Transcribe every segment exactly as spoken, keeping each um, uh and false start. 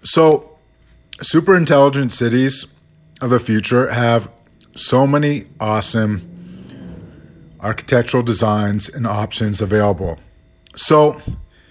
So, super intelligent cities of the future have so many awesome architectural designs and options available. So,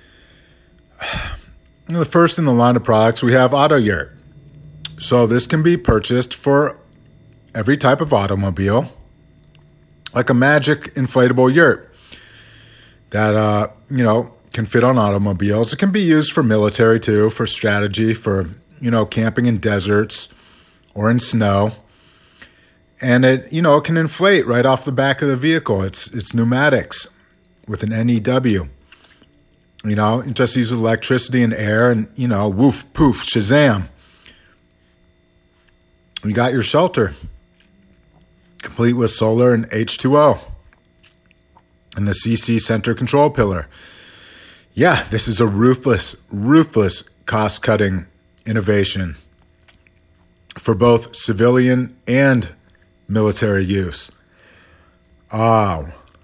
the first in the line of products, we have AutoYurt. So this can be purchased for every type of automobile, like a magic inflatable yurt that, uh, you know, can fit on automobiles. It can be used for military too, for strategy, for, you know, camping in deserts or in snow. And it, you know, it can inflate right off the back of the vehicle. It's it's pneumatics with an N E W. You know, it just uses electricity and air and, you know, woof, poof, shazam. You got your shelter, complete with solar and H two O. And the C C center control pillar. Yeah, this is a ruthless, ruthless cost-cutting innovation for both civilian and military use. Oh.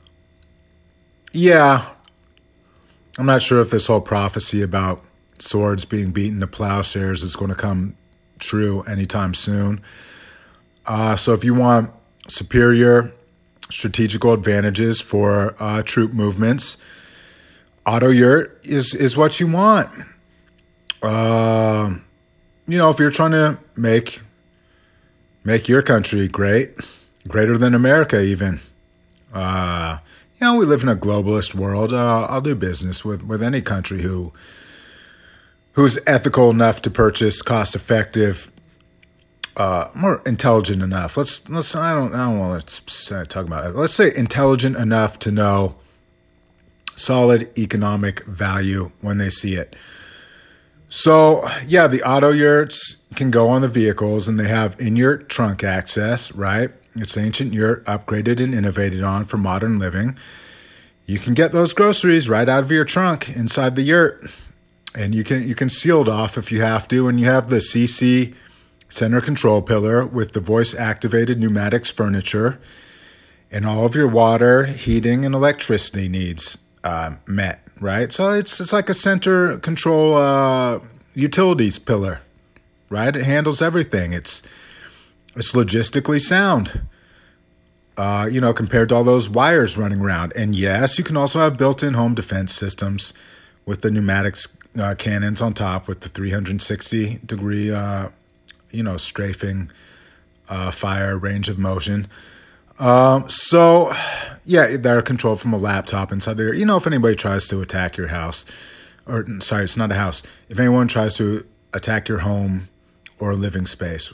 Yeah. I'm not sure if this whole prophecy about swords being beaten to plowshares is going to come true anytime soon. Uh, so if you want superior strategical advantages for uh, troop movements, AutoYurt is, is what you want. Uh, you know, if you're trying to make make your country great, greater than America even. Uh, you know, we live in a globalist world. Uh, I'll do business with, with any country who who's ethical enough to purchase cost-effective, uh, more intelligent enough. Let's let's. I don't. I don't want to talk about it. Let's say intelligent enough to know solid economic value when they see it. So yeah, the AutoYurts can go on the vehicles, and they have in-yurt trunk access. Right, it's ancient yurt upgraded and innovated on for modern living. You can get those groceries right out of your trunk inside the yurt. And you can you can seal it off if you have to. And you have the C C center control pillar with the voice-activated pneumatics furniture, and all of your water, heating, and electricity needs uh, met. Right, so it's it's like a center control uh, utilities pillar. Right, it handles everything. It's it's logistically sound. Uh, you know, compared to all those wires running around. And yes, you can also have built-in home defense systems with the pneumatics uh, cannons on top with the three hundred sixty degree, uh, you know, strafing uh, fire range of motion. Um, so, yeah, they're controlled from a laptop inside there. You know, if anybody tries to attack your house, or sorry, it's not a house. If anyone tries to attack your home or living space.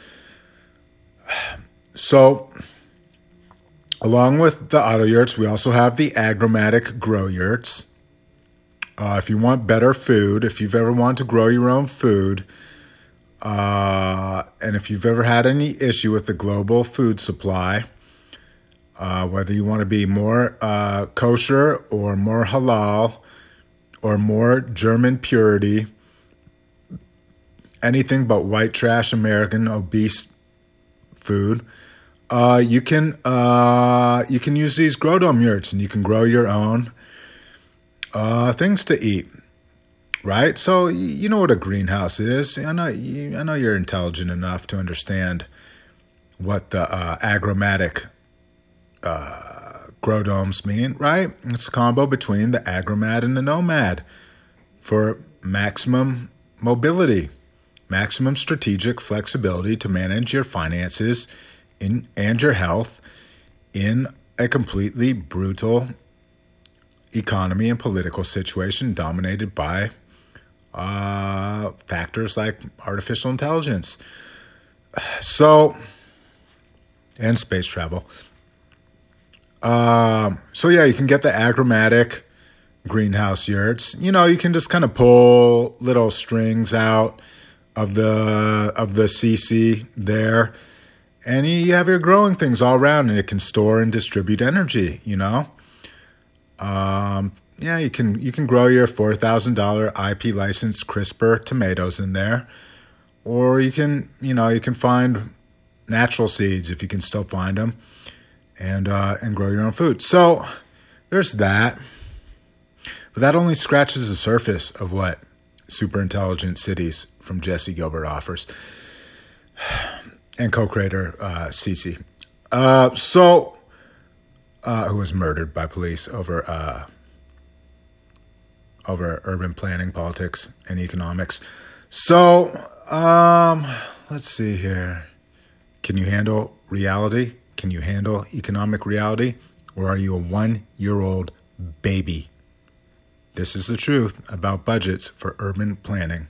So, along with the AutoYurts, we also have the Agromatic Grow Yurts. Uh, if you want better food, if you've ever wanted to grow your own food, uh, and if you've ever had any issue with the global food supply, uh, whether you want to be more uh, kosher or more halal or more German purity, anything but white trash American obese food, uh, you can uh, you can use these grow dome yurts, and you can grow your own Uh, things to eat, right? So you know what a greenhouse is. I know you, I know you're intelligent enough to understand what the uh, agromatic uh, grow domes mean, right? It's a combo between the agromat and the nomad for maximum mobility, maximum strategic flexibility to manage your finances in and your health in a completely brutal economy and political situation dominated by uh, factors like artificial intelligence. So, and space travel. Uh, so yeah, you can get the Agromatic greenhouse yurts. You know, you can just kind of pull little strings out of the of the C C there, and you have your growing things all around, and it can store and distribute energy. You know. Um, yeah, you can you can grow your four thousand dollars I P licensed CRISPR tomatoes in there, or you can you know you can find natural seeds if you can still find them, and uh, and grow your own food. So there's that, but that only scratches the surface of what Super Intelligent Cities from Jesse Gilbert Offers, and co-creator uh, Cece. Uh, so, uh, who was murdered by police over uh, over urban planning, politics, and economics. So, um, let's see here. Can you handle reality? Can you handle economic reality? Or are you a one-year-old baby? This is the truth about budgets for urban planning.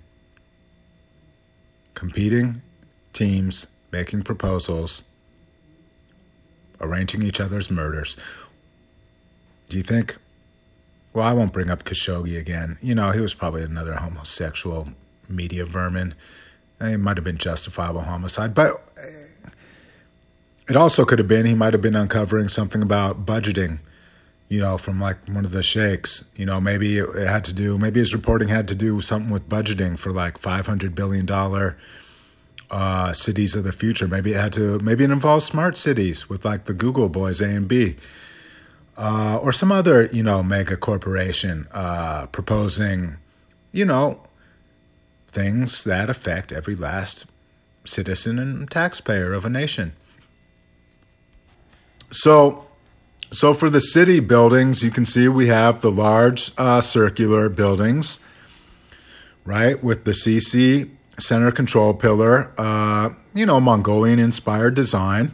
Competing teams, making proposals, arranging each other's murders. Do you think? Well, I won't bring up Khashoggi again. You know, he was probably another homosexual media vermin. It might have been justifiable homicide, but it also could have been he might have been uncovering something about budgeting, you know, from like one of the sheikhs. You know, maybe it had to do, maybe his reporting had to do something with budgeting for like five hundred billion dollars uh, cities of the future. Maybe it had to, maybe it involves smart cities with like the Google boys, A and B. Uh, or some other, you know, mega corporation uh, proposing, you know, things that affect every last citizen and taxpayer of a nation. So, so for the city buildings, you can see we have the large uh, circular buildings, right, with the C C center control pillar, uh, you know, Mongolian-inspired design.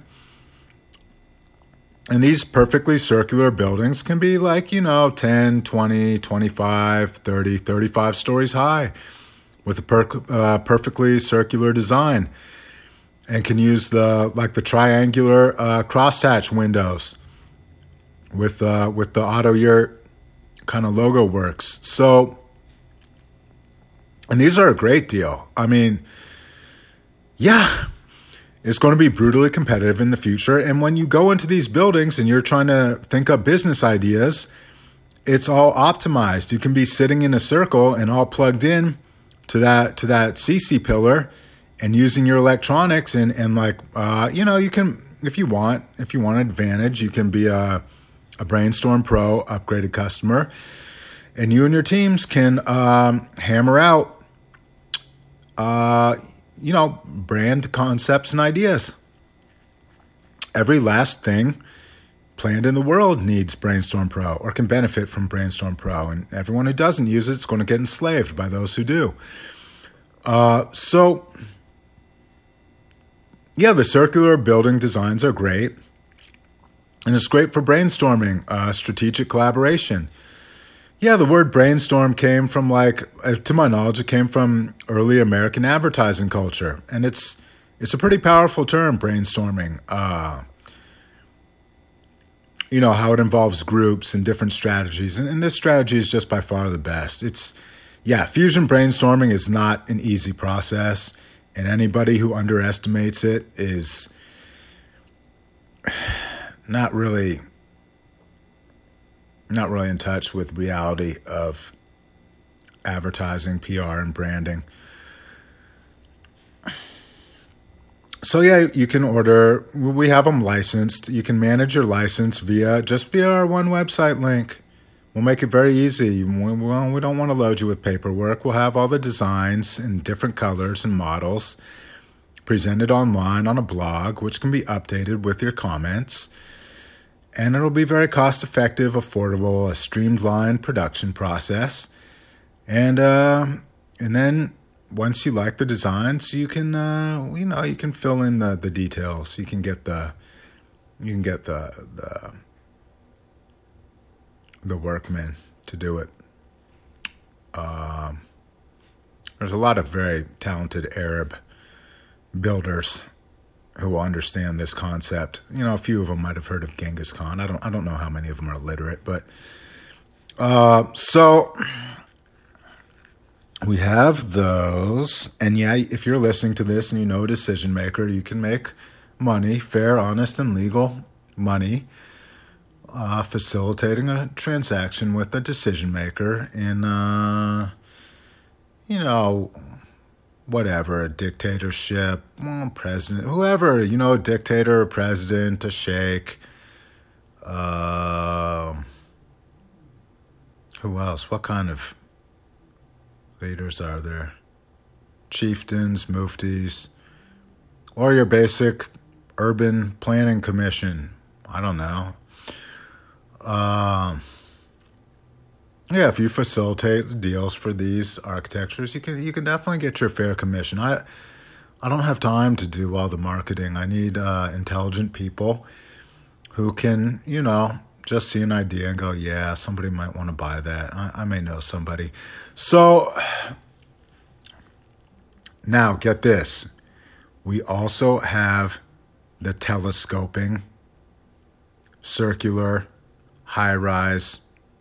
And these perfectly circular buildings can be like, you know, ten, twenty, twenty-five, thirty, thirty-five stories high with a per- uh, perfectly circular design, and can use the like the triangular uh, crosshatch windows with uh, with the AutoYurt kind of logo works. So, and these are a great deal. I mean, yeah. It's going to be brutally competitive in the future. And when you go into these buildings and you're trying to think up business ideas, it's all optimized. You can be sitting in a circle and all plugged in to that to that C C pillar and using your electronics and, and like, uh, you know, you can, if you want, if you want an advantage, you can be a, a Brainstorm Pro upgraded customer, and you and your teams can um, hammer out uh you know, brand concepts and ideas. Every last thing planned in the world needs Brainstorm Pro or can benefit from Brainstorm Pro. And everyone who doesn't use it is going to get enslaved by those who do. Uh, so, yeah, the circular building designs are great. And it's great for brainstorming, uh, strategic collaboration. Yeah, the word brainstorm came from, like, uh, to my knowledge, it came from early American advertising culture. And it's it's a pretty powerful term, brainstorming. Uh, you know, how it involves groups and different strategies. And, and this strategy is just by far the best. It's, yeah, fusion brainstorming is not an easy process. And anybody who underestimates it is not really... not really in touch with reality of advertising, P R, and branding. So yeah, you can order, we have them licensed. You can manage your license via, just via our one website link. We'll make it very easy. We, we don't want to load you with paperwork. We'll have all the designs in different colors and models presented online on a blog, which can be updated with your comments. And it'll be very cost-effective, affordable, a streamlined production process. And uh, and then once you like the designs, you can uh, you know you can fill in the, the details. You can get the you can get the the the workmen to do it. Um, there's a lot of very talented Arab builders who will understand this concept. You know, a few of them might have heard of Genghis Khan. I don't I don't know how many of them are literate, but uh, so we have those. And yeah, if you're listening to this and you know a decision maker, you can make money, fair, honest, and legal money, uh, facilitating a transaction with a decision maker in, uh, you know, whatever, a dictatorship, well, president, whoever, you know, a dictator, a president, a sheikh, uh, who else? What kind of leaders are there? Chieftains, muftis, or your basic urban planning commission. I don't know. Um, yeah, if you facilitate the deals for these architectures, you can you can definitely get your fair commission. I I don't have time to do all the marketing. I need uh, intelligent people who can, you know, just see an idea and go, yeah, somebody might want to buy that. I, I may know somebody. So now get this. We also have the telescoping, circular, high-rise,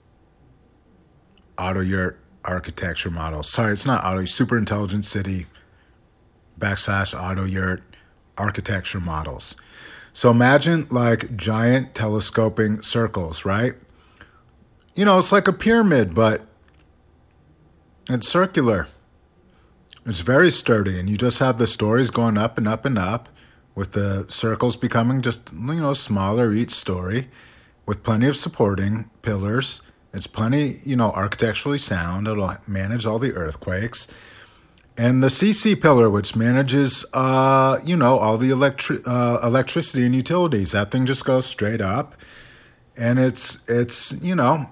auto-yurt architecture model. Sorry, it's not auto, super intelligent city, backslash auto-yurt architecture models. So imagine like giant telescoping circles, right? You know, it's like a pyramid, but it's circular. It's very sturdy, and you just have the stories going up and up and up, with the circles becoming just, you know, smaller each story, with plenty of supporting pillars. It's plenty, you know, architecturally sound. It'll manage all the earthquakes. And the C C pillar, which manages, uh, you know, all the electri- uh, electricity and utilities. That thing just goes straight up. And it's, it's you know,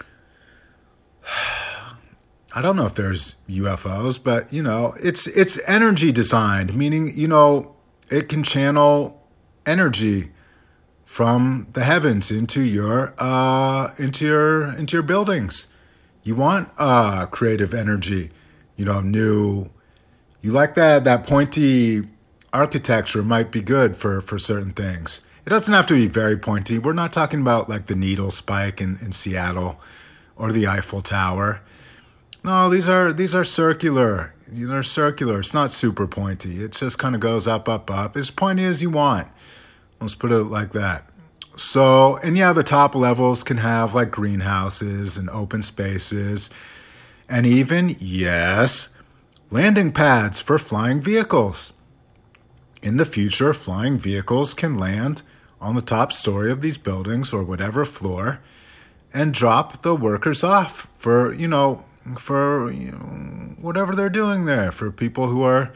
I don't know if there's U F Os, but, you know, it's it's energy designed, meaning, you know, it can channel energy from the heavens into your uh, into your into your buildings. You want uh, creative energy, you know, new. You like that that pointy architecture might be good for, for certain things. It doesn't have to be very pointy. We're not talking about like the needle spike in, in Seattle or the Eiffel Tower. No, these are these are circular. They're circular. It's not super pointy. It just kind of goes up, up, up. As pointy as you want. Let's put it like that. So, and yeah, the top levels can have like greenhouses and open spaces. And even, yes, landing pads for flying vehicles. In the future, flying vehicles can land on the top story of these buildings or whatever floor and drop the workers off for, you know, for you know, whatever they're doing there, for people who are,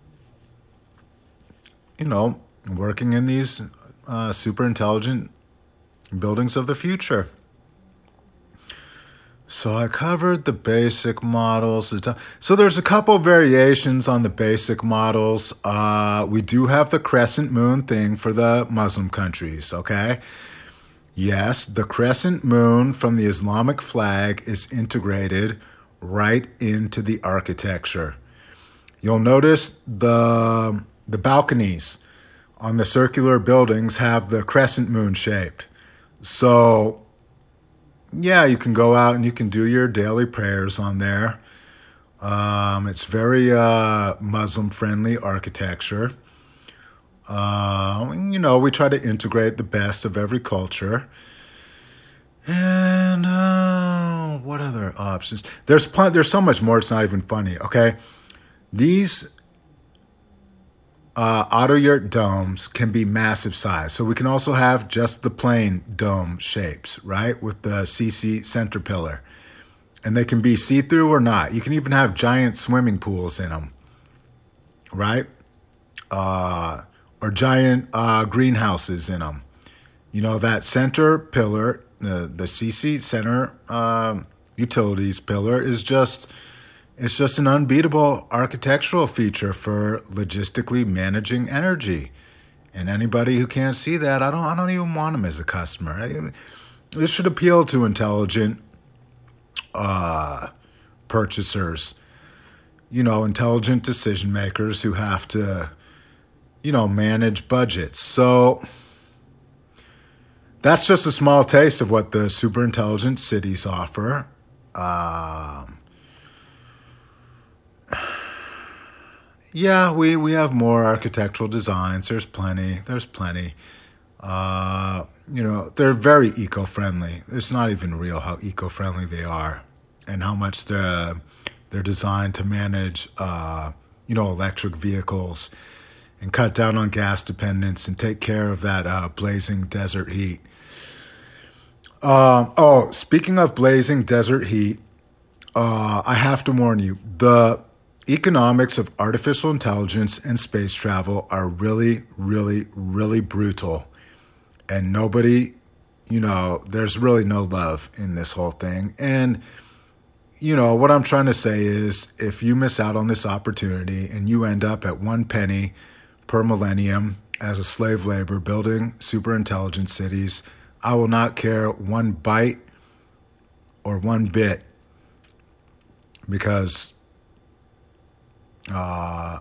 you know, working in these uh, super intelligent buildings of the future. So I covered the basic models. So there's a couple variations on the basic models. Uh, we do have the crescent moon thing for the Muslim countries, okay? Yes, the crescent moon from the Islamic flag is integrated right into the architecture. You'll notice the the balconies on the circular buildings have the crescent moon shaped. So, yeah, you can go out and you can do your daily prayers on there. Um, it's very uh, Muslim-friendly architecture. Uh, you know, we try to integrate the best of every culture. And uh, what other options? There's pl- There's so much more. It's not even funny. Okay, these uh, auto-yurt domes can be massive size. So we can also have just the plain dome shapes, right, with the C C center pillar, and they can be see-through or not. You can even have giant swimming pools in them, right, uh, or giant uh, greenhouses in them. You know, that center pillar. The the C C center um, utilities pillar is just it's just an unbeatable architectural feature for logistically managing energy. And anybody who can't see that, I don't I don't even want them as a customer. This should appeal to intelligent uh, purchasers, you know, intelligent decision makers who have to, you know, manage budgets. So that's just a small taste of what the super intelligent cities offer. Um, yeah, we, we have more architectural designs. There's plenty. There's plenty. Uh, you know, they're very eco-friendly. It's not even real how eco-friendly they are and how much they're, they're designed to manage, uh, you know, electric vehicles and cut down on gas dependence and take care of that uh, blazing desert heat. Um, oh, speaking of blazing desert heat, uh, I have to warn you, the economics of artificial intelligence and space travel are really, really, really brutal. And nobody, you know, there's really no love in this whole thing. And, you know, what I'm trying to say is if you miss out on this opportunity and you end up at one penny per millennium as a slave labor building super intelligent cities, I will not care one bite or one bit because uh,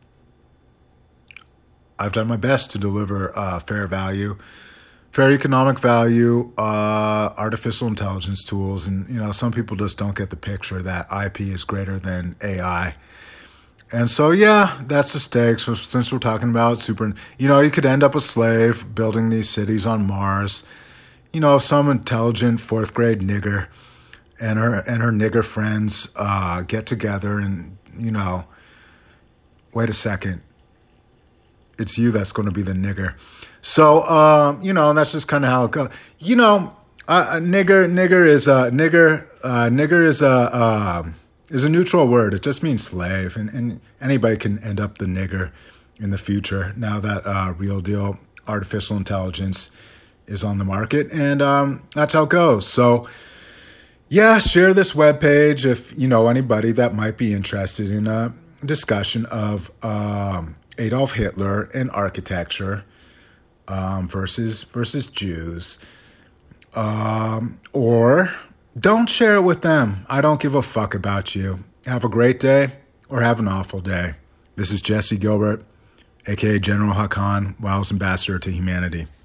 I've done my best to deliver uh, fair value, fair economic value, uh, artificial intelligence tools. And, you know, some people just don't get the picture that I P is greater than A I. And so, yeah, that's the stakes. So since we're talking about super, you know, you could end up a slave building these cities on Mars. You know, some intelligent fourth grade nigger and her and her nigger friends uh, get together and, you know, wait a second, it's you that's going to be the nigger. So, um, you know, that's just kind of how it goes. You know, uh, nigger, nigger is a nigger, uh, nigger is a uh, is a neutral word. It just means slave, and, and anybody can end up the nigger in the future. Now that uh, real deal artificial intelligence is on the market, and um, that's how it goes. So, yeah, share this webpage if you know anybody that might be interested in a discussion of um, Adolf Hitler and architecture. Um, versus versus Jews, um, or don't share it with them. I don't give a fuck about you. Have a great day or have an awful day. This is Jesse Gilbert, aka General Hakan, WoW's ambassador to humanity.